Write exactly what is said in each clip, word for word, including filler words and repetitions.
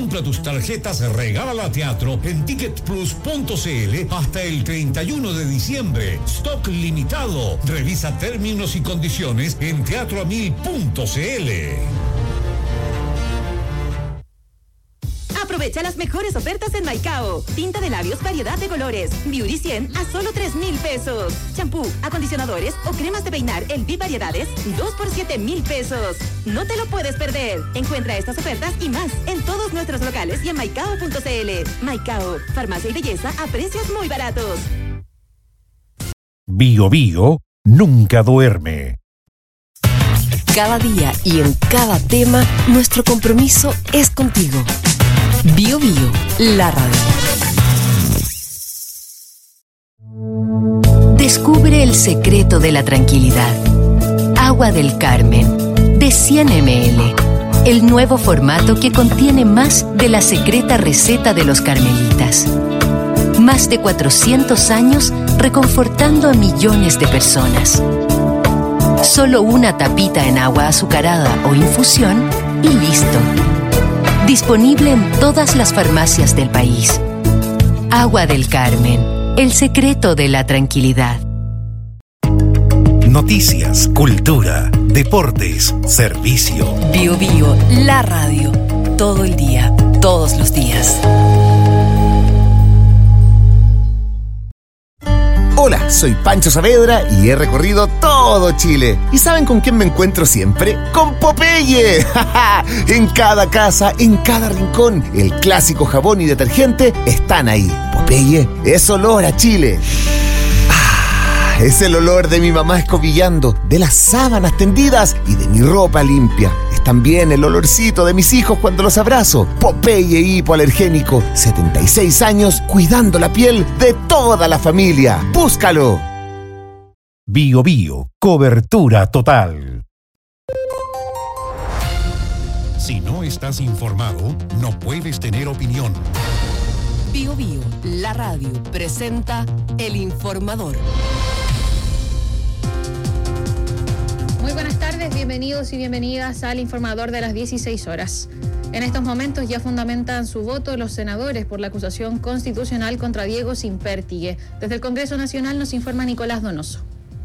Compra tus tarjetas Regálala Teatro en ticket plus punto c l hasta el treinta y uno de diciembre. Stock limitado. Revisa términos y condiciones en teatro a mil punto c l. Aprovecha las mejores ofertas en Maicao. Tinta de labios, variedad de colores. Beauty cien a solo tres mil pesos. Champú, acondicionadores o cremas de peinar El V I Variedades, dos por siete mil pesos. No te lo puedes perder. Encuentra estas ofertas y más en todos nuestros locales y en maicao punto c l. Maicao, farmacia y belleza a precios muy baratos. Bio Bio nunca duerme. Cada día y en cada tema, nuestro compromiso es contigo. Bio Bio, la radio. Descubre el secreto de la tranquilidad. Agua del Carmen, de cien mililitros. El nuevo formato que contiene más de la secreta receta de los carmelitas. Más de cuatrocientos años reconfortando a millones de personas. Solo una tapita en agua azucarada o infusión y listo. Disponible en todas las farmacias del país. Agua del Carmen, el secreto de la tranquilidad. Noticias, cultura, deportes, servicio. Bio Bio, la radio. Todo el día, todos los días. Hola, soy Pancho Saavedra y he recorrido todo Chile. ¿Y saben con quién me encuentro siempre? ¡Con Popeye! En cada casa, en cada rincón, el clásico jabón y detergente están ahí. Popeye es olor a Chile. Ah, es el olor de mi mamá escobillando, de las sábanas tendidas y de mi ropa limpia. Es también el olorcito de mis hijos cuando los abrazo. Popeye hipoalergénico, setenta y seis años cuidando la piel de toda la familia. ¡Búscalo! Bio Bio, cobertura total. Si no estás informado, no puedes tener opinión. Bio Bio, la radio, presenta El Informador. Muy buenas tardes, bienvenidos y bienvenidas al Informador de las dieciséis horas. En estos momentos ya fundamentan su voto los senadores por la acusación constitucional contra Diego Sempértigue. Desde el Congreso Nacional nos informa Nicolás Donoso.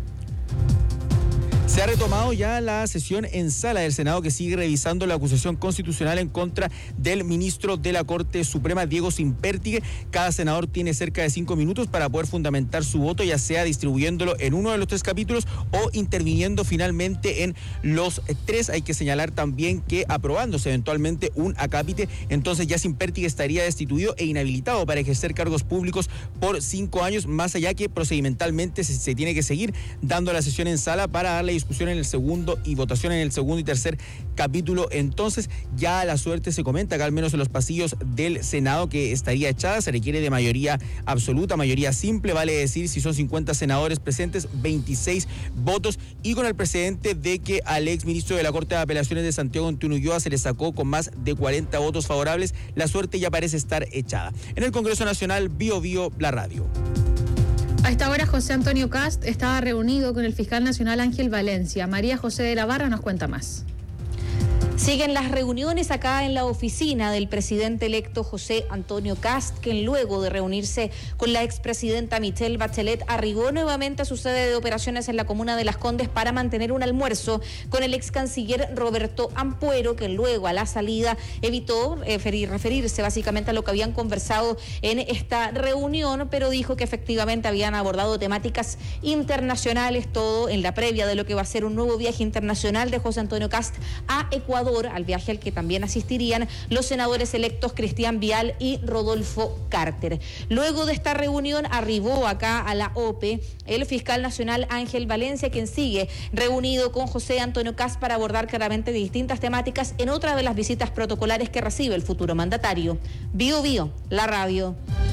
Se ha retomado ya la sesión en sala del Senado que sigue revisando la acusación constitucional en contra del ministro de la Corte Suprema, Diego Sempértigue. Cada senador tiene cerca de cinco minutos para poder fundamentar su voto, ya sea distribuyéndolo en uno de los tres capítulos o interviniendo finalmente en los tres. Hay que señalar también que aprobándose eventualmente un acápite, entonces ya Sempértigue estaría destituido e inhabilitado para ejercer cargos públicos por cinco años, más allá que procedimentalmente se, se tiene que seguir dando la sesión en sala para darle discusión en el segundo y votación en el segundo y tercer capítulo. Entonces ya la suerte se comenta que al menos en los pasillos del Senado que estaría echada. Se requiere de mayoría absoluta, mayoría simple, vale decir si son cincuenta senadores presentes, veintiséis votos, y con el precedente de que al ex ministro de la Corte de Apelaciones de Santiago Antonio Ulloa se le sacó con más de cuarenta votos favorables, la suerte ya parece estar echada. En el Congreso Nacional, Bio Bio, la radio. A esta hora José Antonio Kast estaba reunido con el fiscal nacional Ángel Valencia. María José de la Barra nos cuenta más. Siguen las reuniones acá en la oficina del presidente electo José Antonio Kast, quien luego de reunirse con la expresidenta Michelle Bachelet arribó nuevamente a su sede de operaciones en la comuna de Las Condes para mantener un almuerzo con el ex canciller Roberto Ampuero, que luego a la salida evitó eh, referirse básicamente a lo que habían conversado en esta reunión, pero dijo que efectivamente habían abordado temáticas internacionales, todo en la previa de lo que va a ser un nuevo viaje internacional de José Antonio Kast a Ecuador, al viaje al que también asistirían los senadores electos Cristian Vial y Rodolfo Carter. Luego de esta reunión arribó acá a la O P E el fiscal nacional Ángel Valencia, quien sigue reunido con José Antonio Kast para abordar claramente distintas temáticas en otra de las visitas protocolares que recibe el futuro mandatario. Bio Bio, la radio.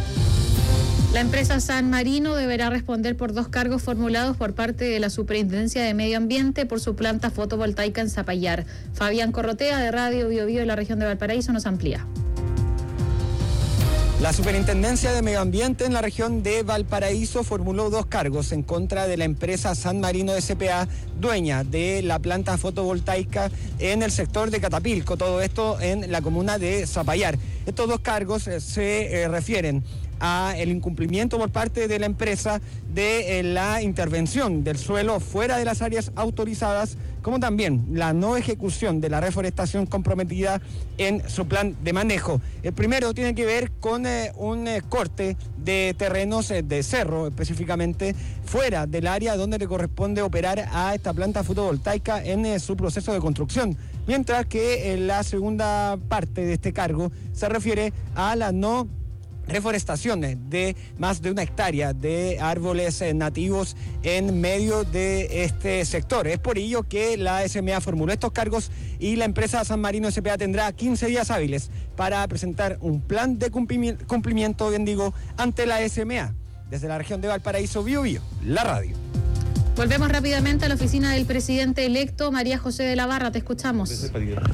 La empresa San Marino deberá responder por dos cargos formulados por parte de la Superintendencia de Medio Ambiente por su planta fotovoltaica en Zapallar. Fabián Corrotea, de Radio Bio Bio de la región de Valparaíso, nos amplía. La Superintendencia de Medio Ambiente en la región de Valparaíso formuló dos cargos en contra de la empresa San Marino S P A, dueña de la planta fotovoltaica en el sector de Catapilco, todo esto en la comuna de Zapallar. Estos dos cargos eh, se eh, refieren a el incumplimiento por parte de la empresa de eh, la intervención del suelo fuera de las áreas autorizadas, como también la no ejecución de la reforestación comprometida en su plan de manejo. El primero tiene que ver con eh, un eh, corte de terrenos eh, de cerro, específicamente fuera del área donde le corresponde operar a esta planta fotovoltaica en eh, su proceso de construcción. Mientras que eh, la segunda parte de este cargo se refiere a la no reforestaciones de más de una hectárea de árboles eh, nativos en medio de este sector. Es por ello que la S M A formuló estos cargos y la empresa San Marino S P A tendrá quince días hábiles para presentar un plan de cumplimiento, cumplimiento bien digo, ante la S M A. Desde la región de Valparaíso, Bio Bio, la radio. Volvemos rápidamente a la oficina del presidente electo, María José de la Barra, te escuchamos.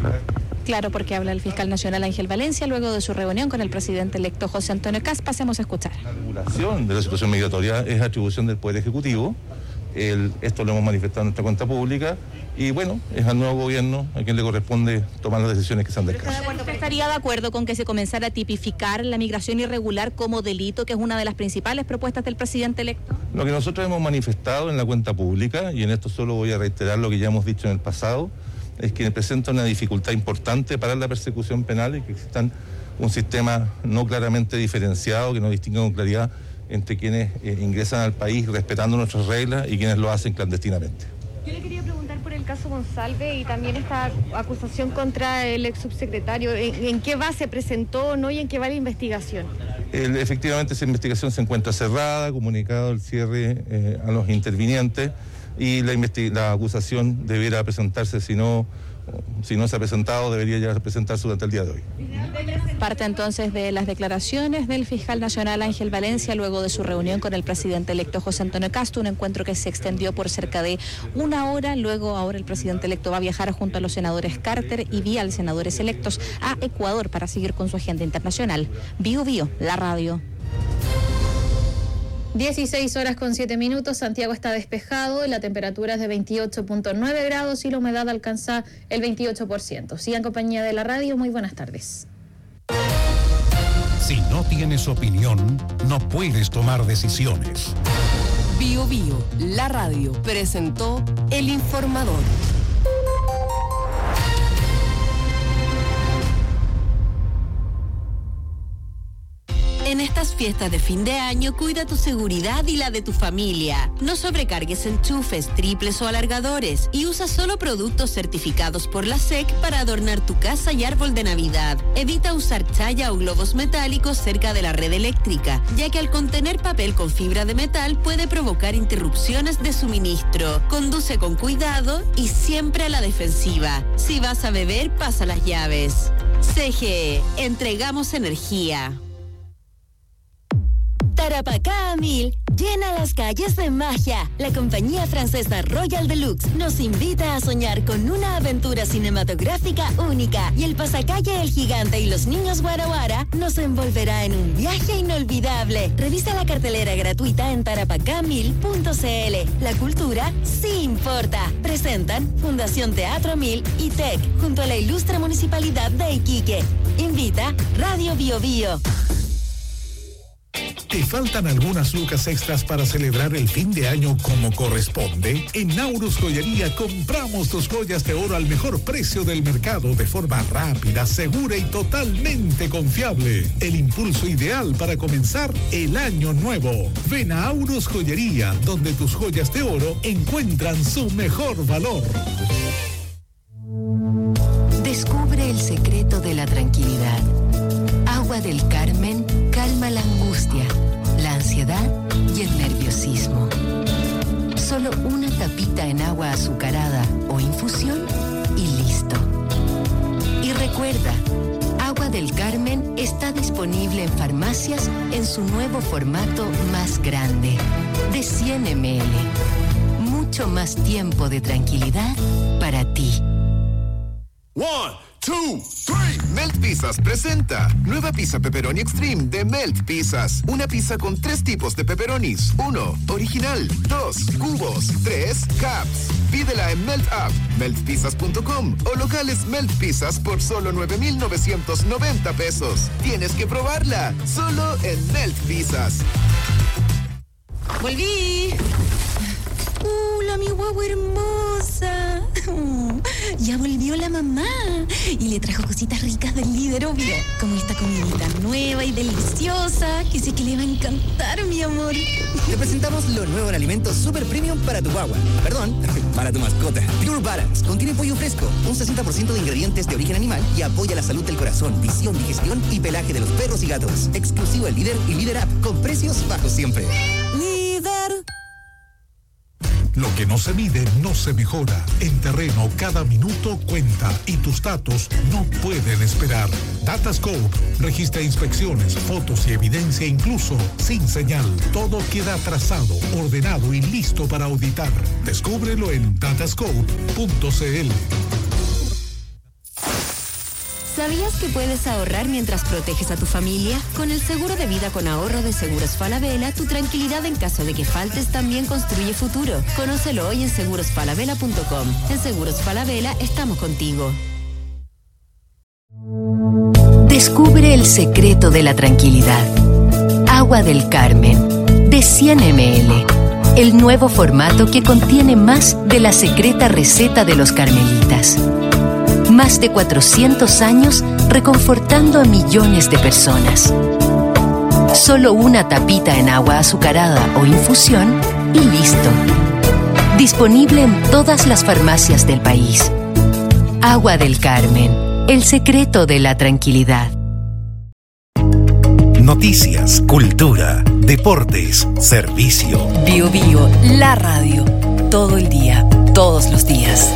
Claro, porque habla el fiscal nacional Ángel Valencia luego de su reunión con el presidente electo José Antonio Kast. Pasemos a escuchar. La regulación de la situación migratoria es atribución del Poder Ejecutivo. El, esto lo hemos manifestado en nuestra cuenta pública y bueno, es al nuevo gobierno a quien le corresponde tomar las decisiones que sean del caso. ¿Usted estaría de acuerdo con que se comenzara a tipificar la migración irregular como delito, que es una de las principales propuestas del presidente electo? Lo que nosotros hemos manifestado en la cuenta pública, y en esto solo voy a reiterar lo que ya hemos dicho en el pasado, es que presenta una dificultad importante para la persecución penal y que existan un sistema no claramente diferenciado, que no distinga con claridad entre quienes eh, ingresan al país respetando nuestras reglas y quienes lo hacen clandestinamente. Yo le quería preguntar por el caso Monsalve y también esta acusación contra el ex subsecretario. ¿En, en qué base presentó no y en qué va la investigación? El, efectivamente, esa investigación se encuentra cerrada, comunicado el cierre eh, a los intervinientes y la, la acusación debiera presentarse, si no, si no se ha presentado, debería ya presentarse durante el día de hoy. Parte entonces de las declaraciones del fiscal nacional Ángel Valencia luego de su reunión con el presidente electo José Antonio Kast, un encuentro que se extendió por cerca de una hora. Luego ahora el presidente electo va a viajar junto a los senadores Carter y Vial, senadores electos, a Ecuador para seguir con su agenda internacional. Bio Bio, la radio. dieciséis horas con siete minutos, Santiago está despejado, la temperatura es de veintiocho punto nueve grados y la humedad alcanza el veintiocho por ciento. Sigan en compañía de la radio, muy buenas tardes. Si no tienes opinión, no puedes tomar decisiones. Bio Bio, la radio, presentó El Informador. En estas fiestas de fin de año, cuida tu seguridad y la de tu familia. No sobrecargues enchufes, triples o alargadores y usa solo productos certificados por la S E C para adornar tu casa y árbol de Navidad. Evita usar chaya o globos metálicos cerca de la red eléctrica, ya que al contener papel con fibra de metal puede provocar interrupciones de suministro. Conduce con cuidado y siempre a la defensiva. Si vas a beber, pasa las llaves. C G E, entregamos energía. Tarapacá a mil llena las calles de magia. La compañía francesa Royal Deluxe nos invita a soñar con una aventura cinematográfica única y el pasacalle El Gigante y los Niños Guara Guara nos envolverá en un viaje inolvidable. Revisa la cartelera gratuita en tarapacá mil punto c l. La cultura sí importa. Presentan Fundación Teatro Mil y T E C junto a la ilustre Municipalidad de Iquique. Invita Radio Bio Bio. ¿Te faltan algunas lucas extras para celebrar el fin de año como corresponde? En Naurus Joyería compramos tus joyas de oro al mejor precio del mercado de forma rápida, segura y totalmente confiable. El impulso ideal para comenzar el año nuevo. Ven a Naurus Joyería, donde tus joyas de oro encuentran su mejor valor. Descubre el secreto de la tranquilidad. Agua del Carmen calma la angustia, la ansiedad y el nerviosismo. Solo una tapita en agua azucarada o infusión y listo. Y recuerda, Agua del Carmen está disponible en farmacias en su nuevo formato más grande, de cien mililitros. Mucho más tiempo de tranquilidad para ti. One. two, three. Melt Pizzas presenta nueva pizza pepperoni extreme de Melt Pizzas. Una pizza con tres tipos de pepperonis. Uno, original. Dos, cubos. Tres, caps. Pídela en Melt App, melt pizzas punto com o locales Melt Pizzas por solo nueve mil novecientos noventa pesos. Tienes que probarla, solo en Melt Pizzas. ¡Volví! ¡Hola, mi guagua hermosa! Ya volvió la mamá y le trajo cositas ricas del líder, obvio, como esta comidita nueva y deliciosa que sé que le va a encantar, mi amor. Te presentamos lo nuevo en alimentos super premium para tu guagua. Perdón, para tu mascota. Pure Balance contiene pollo fresco, un sesenta por ciento de ingredientes de origen animal y apoya la salud del corazón, visión, digestión y pelaje de los perros y gatos. Exclusivo en Líder y Líder App, con precios bajos siempre. Líder. Lo que no se mide no se mejora. En terreno cada minuto cuenta y tus datos no pueden esperar. Datascope registra inspecciones, fotos y evidencia incluso sin señal. Todo queda trazado, ordenado y listo para auditar. Descúbrelo en datascope punto c l. ¿Sabías que puedes ahorrar mientras proteges a tu familia? Con el seguro de vida con ahorro de Seguros Falabella, tu tranquilidad en caso de que faltes también construye futuro. Conócelo hoy en seguros falabella punto com. En Seguros Falabella estamos contigo. Descubre el secreto de la tranquilidad. Agua del Carmen, de cien mililitros. El nuevo formato que contiene más de la secreta receta de los carmelitas. Más de cuatrocientos años reconfortando a millones de personas. Solo una tapita en agua azucarada o infusión y listo. Disponible en todas las farmacias del país. Agua del Carmen, el secreto de la tranquilidad. Noticias, cultura, deportes, servicio. Bio Bio, la radio. Todo el día, todos los días.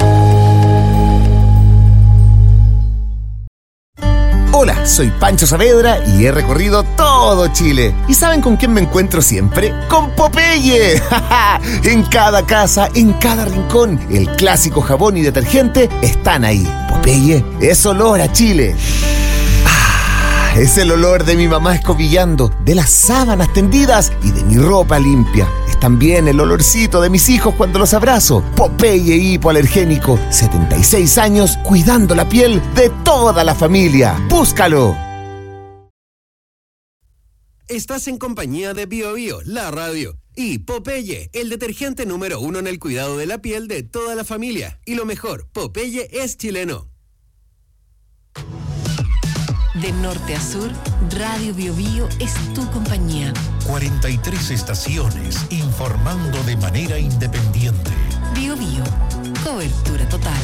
Hola, soy Pancho Saavedra y he recorrido todo Chile. ¿Y saben con quién me encuentro siempre? ¡Con Popeye! En cada casa, en cada rincón, el clásico jabón y detergente están ahí. Popeye es olor a Chile. Ah, es el olor de mi mamá escobillando, de las sábanas tendidas y de mi ropa limpia. Es también el olorcito de mis hijos cuando los abrazo. Popeye hipoalergénico, setenta y seis años cuidando la piel de toda la familia. ¡Búscalo! Estás en compañía de Bio Bio, la radio, y Popeye, el detergente número uno en el cuidado de la piel de toda la familia. Y lo mejor, Popeye es chileno. De norte a sur, Radio Bio Bio es tu compañía. cuarenta y tres estaciones informando de manera independiente. Bio Bio, cobertura total.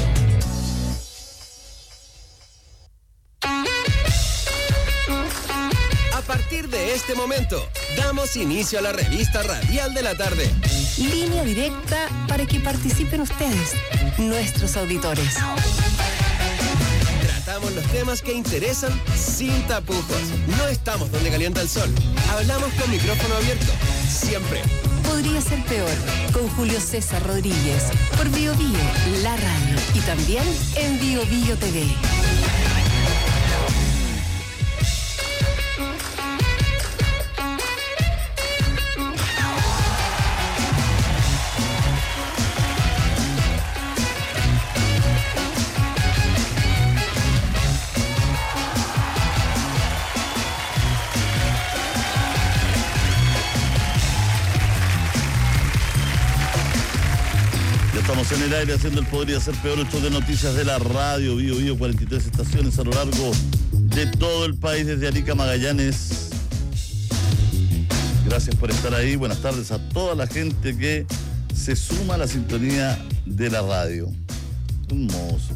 A partir de este momento, damos inicio a la revista radial de la tarde. Línea directa para que participen ustedes, nuestros auditores. Tratamos los temas que interesan sin tapujos. No estamos donde calienta el sol. Hablamos con micrófono abierto. Siempre. Podría ser peor. Con Julio César Rodríguez. Por Bio Bio, la radio. Y también en Bio Bio T V. Estamos en el aire haciendo el Podría Ser Peor, el show de noticias de la radio Bio Bio, cuarenta y tres estaciones a lo largo de todo el país, desde Arica a Magallanes. Gracias por estar ahí. Buenas tardes a toda la gente que se suma a la sintonía de la radio. Hermoso.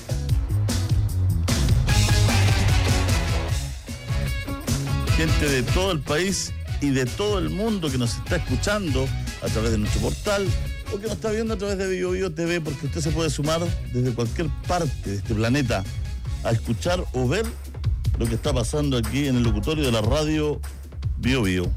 Gente de todo el país y de todo el mundo que nos está escuchando a través de nuestro portal o que nos está viendo a través de Bio Bio T V, porque usted se puede sumar desde cualquier parte de este planeta a escuchar o ver lo que está pasando aquí en el locutorio de la radio Bio Bio.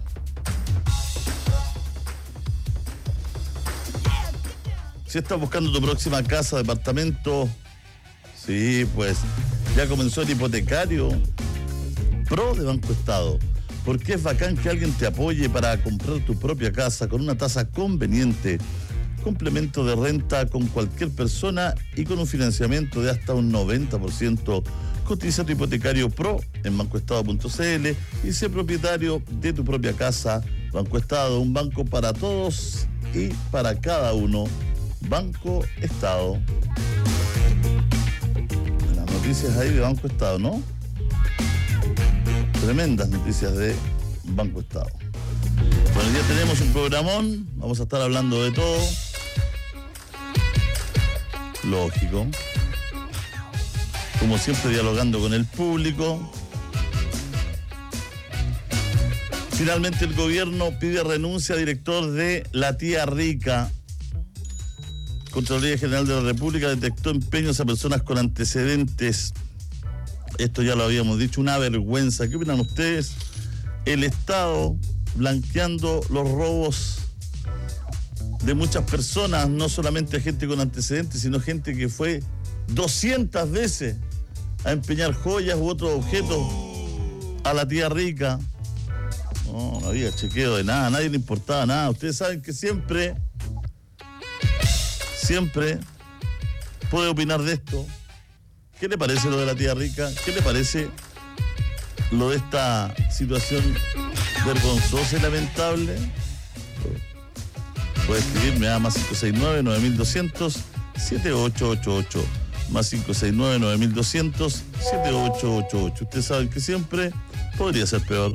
Si estás buscando tu próxima casa, departamento, sí, pues Ya comenzó el hipotecario Pro de Banco Estado, porque es bacán que alguien te apoye para comprar tu propia casa con una tasa conveniente, complemento de renta con cualquier persona y con un financiamiento de hasta un noventa por ciento. Cotiza tu hipotecario Pro en bancoestado punto c l y sé propietario de tu propia casa. Banco Estado, un banco para todos y para cada uno. Banco Estado. Las noticias ahí de Banco Estado, ¿no? Tremendas noticias de Banco Estado. Bueno, ya tenemos un programón, vamos a estar hablando de todo. Lógico. Como siempre, dialogando con el público. Finalmente, el gobierno pide renuncia a director de La Tía Rica. Contraloría General de la República detectó empeños a personas con antecedentes. Esto ya lo habíamos dicho, una vergüenza. ¿Qué opinan ustedes? El Estado blanqueando los robos de muchas personas, no solamente gente con antecedentes, sino gente que fue doscientas veces a empeñar joyas u otros objetos a La Tía Rica. No, no había chequeo de nada, a nadie le importaba nada. Ustedes saben que siempre, siempre puede opinar de esto. ¿Qué le parece lo de La Tía Rica? ¿Qué le parece lo de esta situación vergonzosa y lamentable? Puede escribirme a más cinco seis nueve, nueve mil doscientos, siete ocho ocho ocho. Más cinco seis nueve, nueve mil doscientos, siete ocho ocho ocho. Ustedes saben que siempre podría ser peor.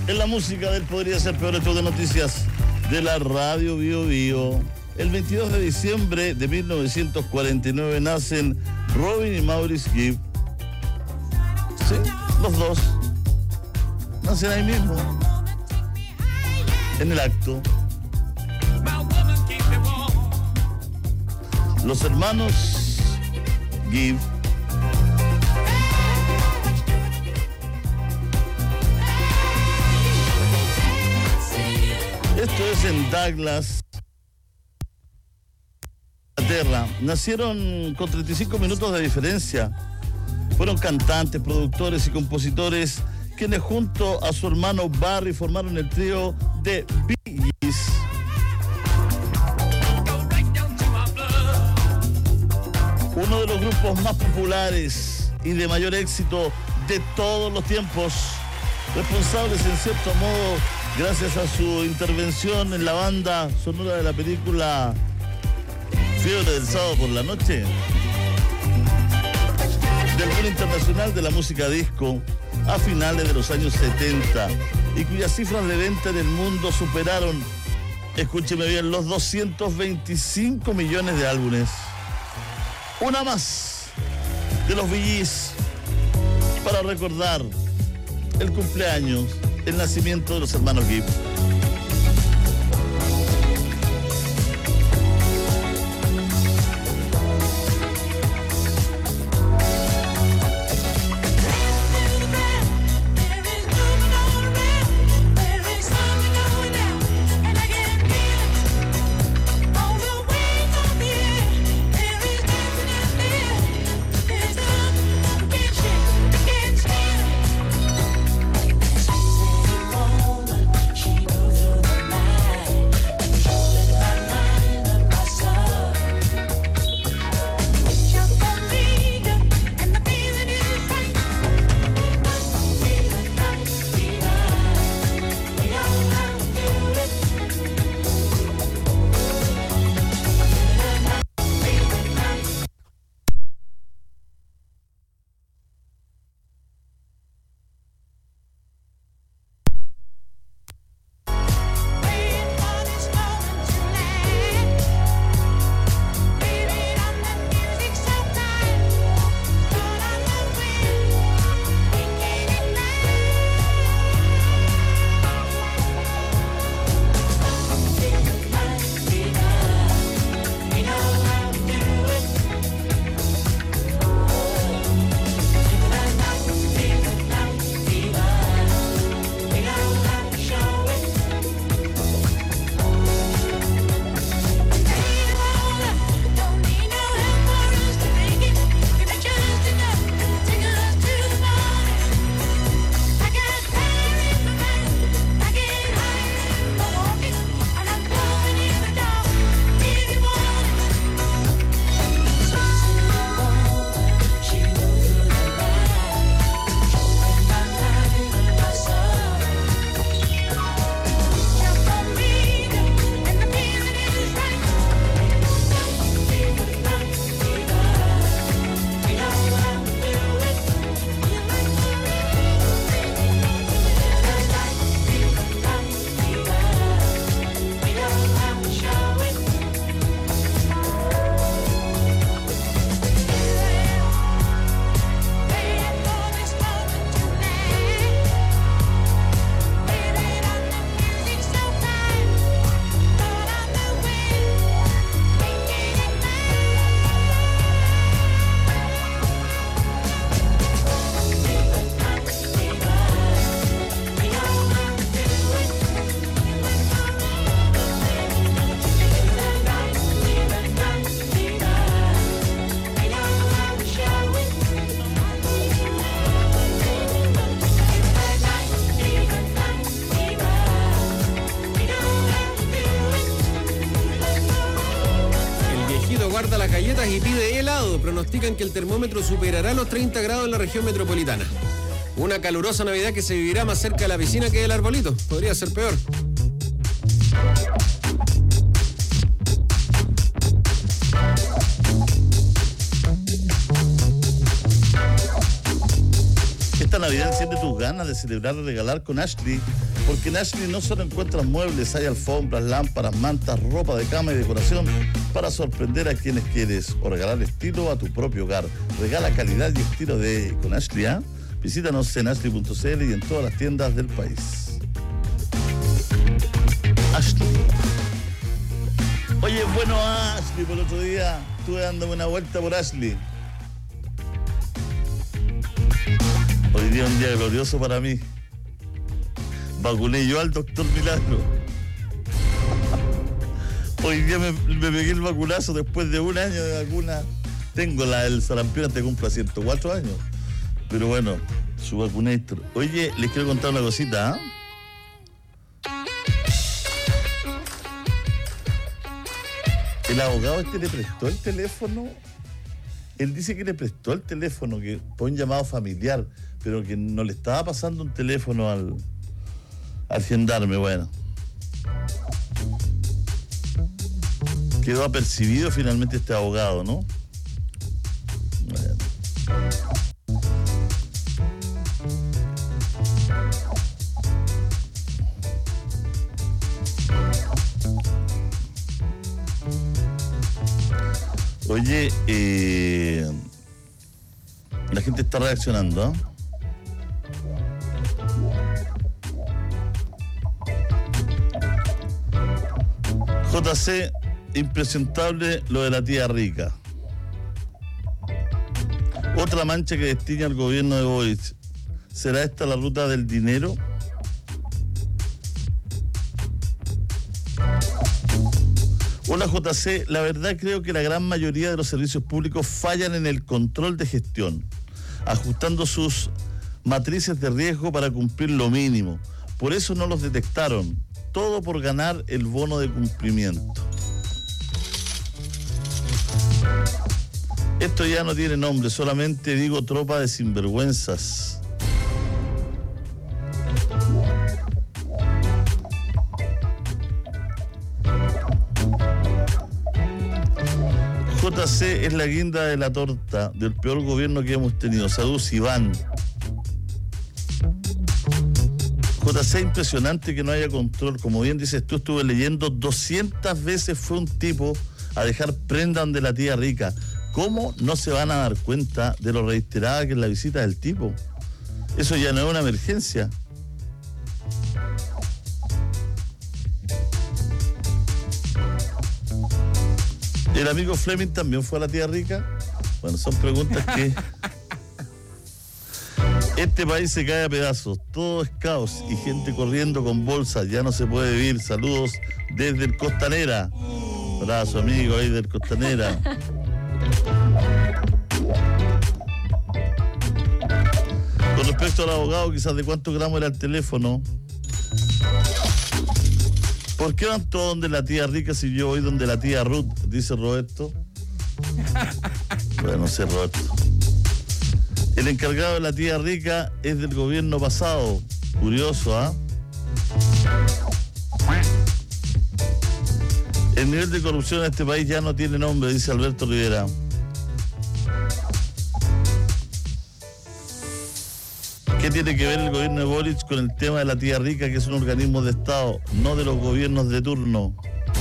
En la música del Podría Ser Peor, show de noticias de la radio Bio Bio. El veintidós de diciembre de mil novecientos cuarenta y nueve nacen Robin y Maurice Gibb. Sí, los dos. Nacen ahí mismo, en el acto. Los hermanos Gibb Esto es en Douglas, Inglaterra. Nacieron con treinta y cinco minutos de diferencia. Fueron cantantes, productores y compositores quienes junto a su hermano Barry formaron el trío de Bee Gees. Uno de los grupos más populares y de mayor éxito de todos los tiempos, responsables en cierto modo gracias a su intervención en la banda sonora de la película Fiebre del Sábado por la Noche, del boom internacional de la música disco a finales de los años setenta, y cuyas cifras de venta en el mundo superaron, escúcheme bien, los doscientos veinticinco millones de álbumes. Una más de los Bee Gees para recordar el cumpleaños, el nacimiento de los hermanos Gibb. guarda las galletas y pide helado. Pronostican que el termómetro superará los treinta grados en la región metropolitana. Una calurosa Navidad que se vivirá más cerca de la piscina que del arbolito. Podría ser peor. Navidad enciende tus ganas de celebrar y regalar con Ashley, porque en Ashley no solo encuentras muebles, hay alfombras, lámparas, mantas, ropa de cama y decoración para sorprender a quienes quieres o regalar estilo a tu propio hogar. Regala calidad y estilo de con Ashley, ¿ah? ¿eh? Visítanos en ashley punto c l y en todas las tiendas del país. Ashley. Oye, bueno, Ashley, por el otro día estuve dándome una vuelta por Ashley. Hoy día es un día glorioso para mí. Vacuné yo al doctor Milagro. Hoy día me, me pegué el vacunazo después de un año de vacuna. Tengo la del sarampión, antes cumple ciento cuatro años. Pero bueno, su vacunator. Oye, les quiero contar una cosita, ¿eh? El abogado este le prestó el teléfono. Él dice que le prestó el teléfono, que fue un llamado familiar, pero que no le estaba pasando un teléfono al, al gendarme. Bueno, quedó apercibido finalmente este abogado, ¿no? Bueno. Oye, eh, la gente está reaccionando, ¿eh? J C, impresentable lo de la tía rica. Otra mancha que destiña al gobierno de Boric. ¿Será esta la ruta del dinero? Hola J C, la verdad creo que la gran mayoría de los servicios públicos fallan en el control de gestión, ajustando sus matrices de riesgo para cumplir lo mínimo. Por eso no los detectaron, todo por ganar el bono de cumplimiento. Esto ya no tiene nombre, solamente digo tropa de sinvergüenzas. J C es la guinda de la torta del peor gobierno que hemos tenido. Saludos, Iván. J C, impresionante que no haya control. Como bien dices tú, estuve leyendo, doscientas veces fue un tipo a dejar prenda donde la tía rica. ¿Cómo no se van a dar cuenta de lo reiterada que es la visita del tipo? Eso ya no es una emergencia. ¿El amigo Fleming también fue a la tía rica? Bueno, son preguntas que... Este país se cae a pedazos, todo es caos y gente corriendo con bolsas, ya no se puede vivir. Saludos desde el Costanera. Abrazo, amigo, ahí del Costanera. Con respecto al abogado, quizás de cuántos gramos era el teléfono. ¿Por qué van todos donde la tía rica si yo voy donde la tía Ruth? Dice Roberto. Bueno, no sé, Roberto. El encargado de la tía rica es del gobierno pasado. Curioso, ¿ah? ¿eh? El nivel de corrupción en este país ya no tiene nombre, dice Alberto Rivera. ¿Qué tiene que ver el gobierno de Boric con el tema de la tía rica, que es un organismo de Estado, no de los gobiernos de turno?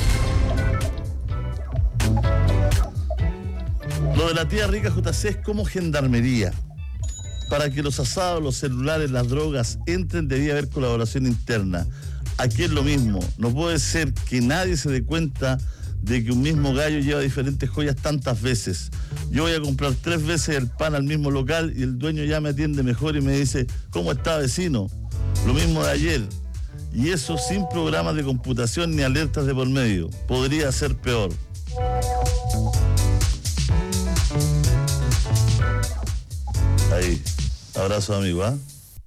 Lo de la tía rica, J C, es como gendarmería. Para que los asados, los celulares, las drogas entren, debía haber colaboración interna. Aquí es lo mismo. No puede ser que nadie se dé cuenta de que un mismo gallo lleva diferentes joyas tantas veces. Yo voy a comprar tres veces el pan al mismo local y el dueño ya me atiende mejor y me dice, ¿cómo está, vecino? Lo mismo de ayer. Y eso sin programas de computación ni alertas de por medio. Podría ser peor. Ahí. Abrazo, amigo, ¿ah? ¿eh?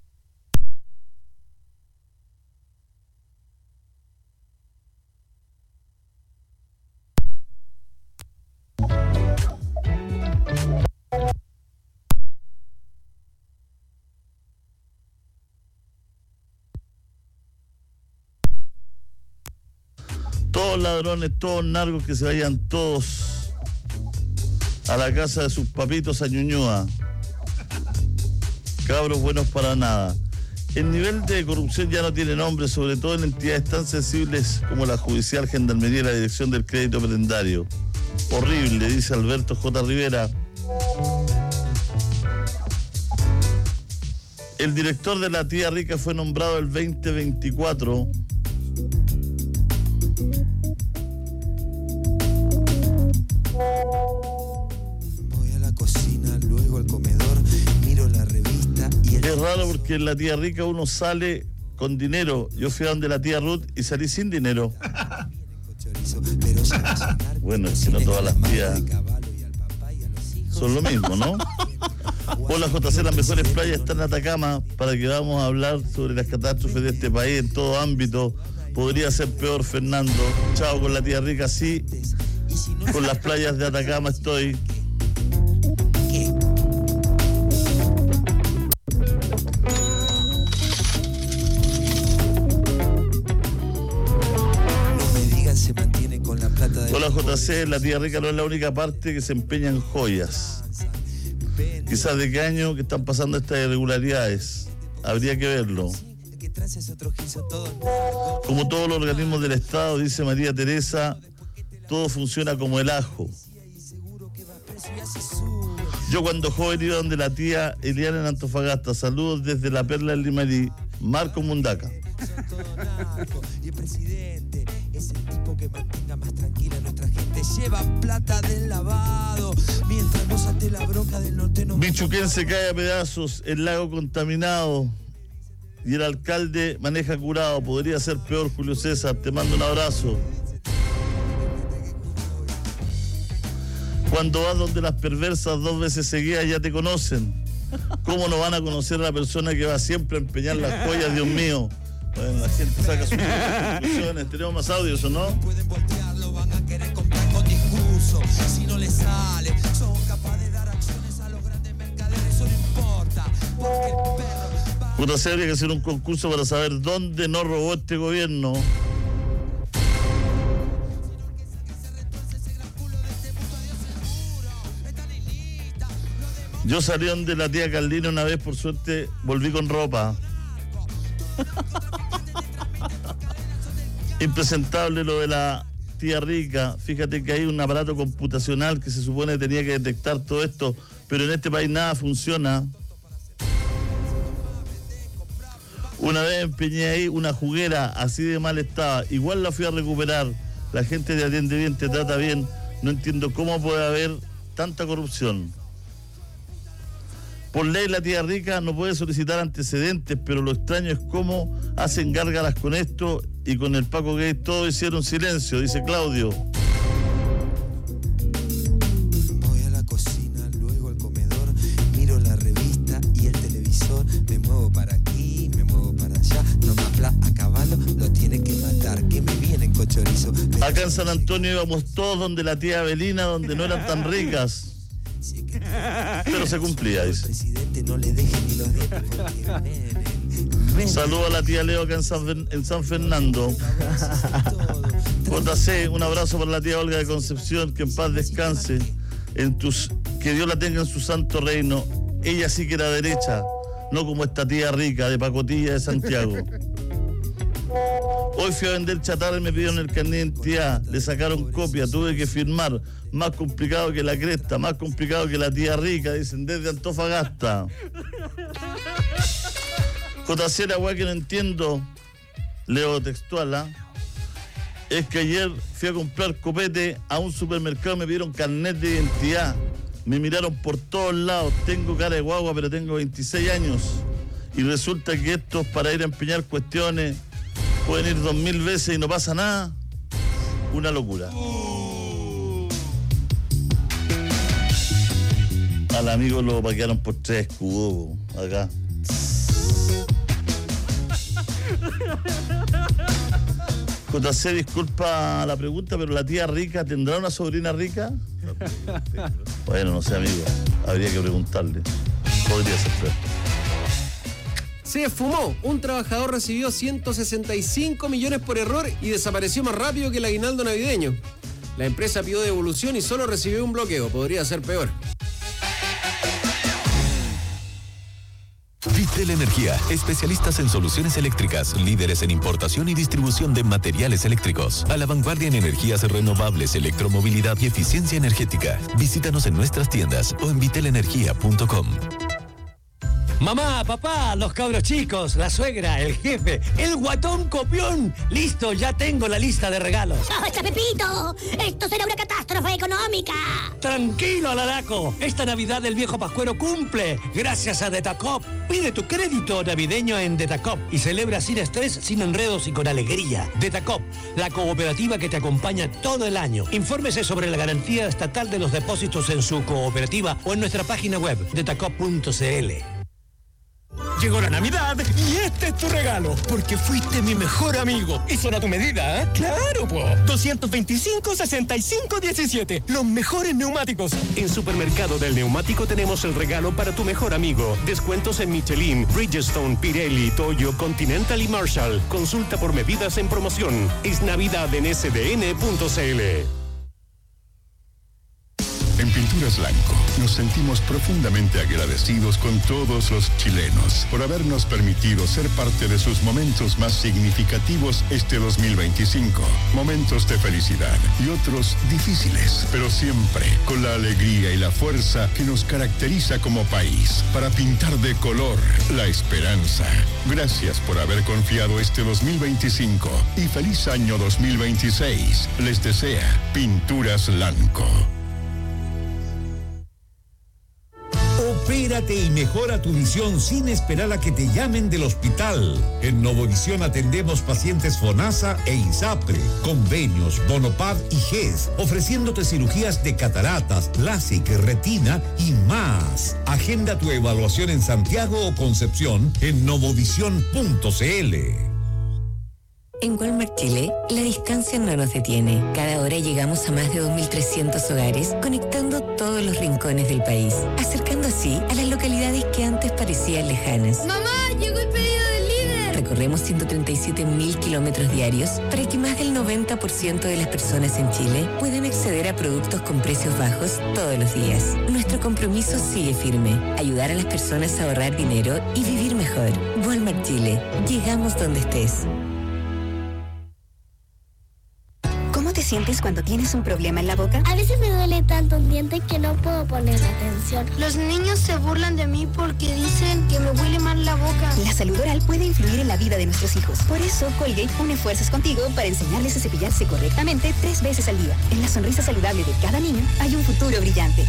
Todos ladrones, todos narcos, que se vayan todos a la casa de sus papitos a Ñuñoa. cabros buenos para nada. El nivel de corrupción ya no tiene nombre, sobre todo en entidades tan sensibles como la judicial, Gendarmería y la Dirección del Crédito Prendario. Horrible, dice Alberto J. Rivera. El director de la Tía Rica fue nombrado el veinte veinticuatro. Voy a la cocina, luego al comedor, miro la revista y... Es raro porque en la Tía Rica uno sale con dinero. Yo fui a donde la tía Ruth y salí sin dinero. Bueno, es que no todas las tías son lo mismo, ¿no? Hola J C, las mejores playas están en Atacama, para que vamos a hablar sobre las catástrofes de este país en todo ámbito. Podría ser peor, Fernando. Chao con la Tía Rica, sí. Con las playas de Atacama estoy. Hola J C, la Tía Rica no es la única parte que se empeña en joyas. Quizás de qué año que están pasando estas irregularidades. Habría que verlo. Como todos los organismos del Estado, dice María Teresa, todo funciona como el ajo. Yo cuando joven iba donde la tía Eliana en Antofagasta. Saludos desde la Perla del Limarí. Marco Mundaca. Y el presidente es el tipo que mantenga más tranquila a nuestra gente. Lleva plata del lavado mientras no salte la bronca del norte. No... Michuquén se cae a pedazos, el lago contaminado y el alcalde maneja curado. Podría ser peor, Julio César. Te mando un abrazo. Cuando vas donde las perversas dos veces seguidas ya te conocen. ¿Cómo no van a conocer a la persona que va siempre a empeñar las joyas, Dios mío? Bueno, la gente saca sus conclusiones. Tenemos más audios, ¿o no? Pueden voltearlo, van a querer comprar con discurso. Si no les sale, son capaces de dar acciones a los grandes mercaderes. Eso no importa, porque el perro... Puta, se habría que hacer un concurso para saber dónde no robó este gobierno. Yo salí donde la tía Carlina una vez, por suerte volví con ropa. Impresentable lo de la Tía Rica. Fíjate que hay un aparato computacional que se supone que tenía que detectar todo esto, pero en este país nada funciona. Una vez empeñé ahí una juguera, así de mal estaba. Igual la fui a recuperar. La gente te atiende bien, te trata bien. No entiendo cómo puede haber tanta corrupción. Por ley la Tía Rica no puede solicitar antecedentes, pero lo extraño es cómo hacen gárgaras con esto y con el Paco Gay todo hicieron silencio, dice Claudio. Voy a la cocina, luego al comedor, miro la revista y el televisor, me muevo para aquí, me muevo para allá, no me apla a caballo, lo tiene que matar, que me vienen con chorizo. Acá en San Antonio íbamos todos donde la tía Avelina, donde no eran tan ricas. Pero se cumplía, dice. Saludos a la tía Leo acá en San, en San Fernando. J C, un abrazo para la tía Olga de Concepción, que en paz descanse, en tus, que Dios la tenga en su santo reino. Ella sí que era derecha, no como esta tía Rica de Pacotilla de Santiago. Hoy fui a vender chatarra y me pidieron el carnet de identidad, le sacaron copia, tuve que firmar. Más complicado que la cresta, más complicado que la Tía Rica, dicen desde Antofagasta. J C, la weá que no entiendo, leo textual, ¿ah? Es que ayer fui a comprar copete a un supermercado, me pidieron carnet de identidad, me miraron por todos lados, tengo cara de guagua, pero tengo veintiséis años, y resulta que estos para ir a empeñar cuestiones pueden ir dos mil veces y no pasa nada. Una locura. Al amigo lo paquearon por tres escudos acá. J C, disculpa la pregunta, pero la tía Rica, ¿tendrá una sobrina rica? Bueno, no sé, amigo. Habría que preguntarle. Podría ser feo. Se esfumó. Un trabajador recibió ciento sesenta y cinco millones por error y desapareció más rápido que el aguinaldo navideño. La empresa pidió devolución y solo recibió un bloqueo. Podría ser peor. Vitel Energía, especialistas en soluciones eléctricas, líderes en importación y distribución de materiales eléctricos. A la vanguardia en energías renovables, electromovilidad y eficiencia energética. Visítanos en nuestras tiendas o en vitel energía punto com. Mamá, papá, los cabros chicos, la suegra, el jefe, el guatón copión. Listo, ya tengo la lista de regalos. ¡Basta, Pepito! ¡Esto será una catástrofe económica! Tranquilo, Alaraco. Esta Navidad el viejo Pascuero cumple. Gracias a Detacop. Pide tu crédito navideño en Detacop y celebra sin estrés, sin enredos y con alegría. Detacop, la cooperativa que te acompaña todo el año. Infórmese sobre la garantía estatal de los depósitos en su cooperativa o en nuestra página web, detacop punto c l. Llegó la Navidad y este es tu regalo, porque fuiste mi mejor amigo. Y son a tu medida, ¿eh? ¡Claro, po! doscientos veinticinco, sesenta y cinco, diecisiete. Los mejores neumáticos. En Supermercado del Neumático tenemos el regalo para tu mejor amigo. Descuentos en Michelin, Bridgestone, Pirelli, Toyo, Continental y Marshall. Consulta por medidas en promoción. Es Navidad en s d n punto c l. En Pinturas Lanco nos sentimos profundamente agradecidos con todos los chilenos por habernos permitido ser parte de sus momentos más significativos este dos mil veinticinco. Momentos de felicidad y otros difíciles, pero siempre con la alegría y la fuerza que nos caracteriza como país para pintar de color la esperanza. Gracias por haber confiado este dos mil veinticinco y feliz año dos mil veintiséis. Les desea Pinturas Lanco. Opérate y mejora tu visión sin esperar a que te llamen del hospital. En Novovisión atendemos pacientes FONASA e ISAPRE, convenios, Bonopad y G E S, ofreciéndote cirugías de cataratas, LASIK, retina y más. Agenda tu evaluación en Santiago o Concepción en novovisión punto c l. En Walmart Chile, la distancia no nos detiene. Cada hora llegamos a más de dos mil trescientos hogares, conectando todos los rincones del país, acercando así a las localidades que antes parecían lejanas. ¡Mamá, llegó el pedido del líder! Recorremos ciento treinta y siete mil kilómetros diarios para que más del noventa por ciento de las personas en Chile puedan acceder a productos con precios bajos todos los días. Nuestro compromiso sigue firme: ayudar a las personas a ahorrar dinero y vivir mejor. Walmart Chile, llegamos donde estés. ¿Cómo te sientes cuando tienes un problema en la boca? A veces me duele tanto un diente que no puedo poner atención. Los niños se burlan de mí porque dicen que me huele mal la boca. La salud oral puede influir en la vida de nuestros hijos. Por eso, Colgate une fuerzas contigo para enseñarles a cepillarse correctamente tres veces al día. En la sonrisa saludable de cada niño hay un futuro brillante.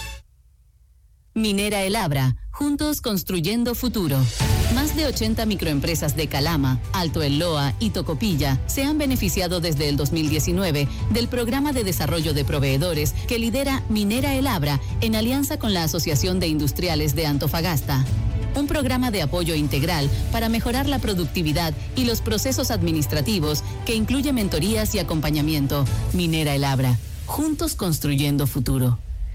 Minera El Abra, juntos construyendo futuro. Más de ochenta microempresas de Calama, Alto El Loa y Tocopilla se han beneficiado desde el dos mil diecinueve del programa de desarrollo de proveedores que lidera Minera El Abra en alianza con la Asociación de Industriales de Antofagasta. Un programa de apoyo integral para mejorar la productividad y los procesos administrativos que incluye mentorías y acompañamiento. Minera El Abra, juntos construyendo futuro.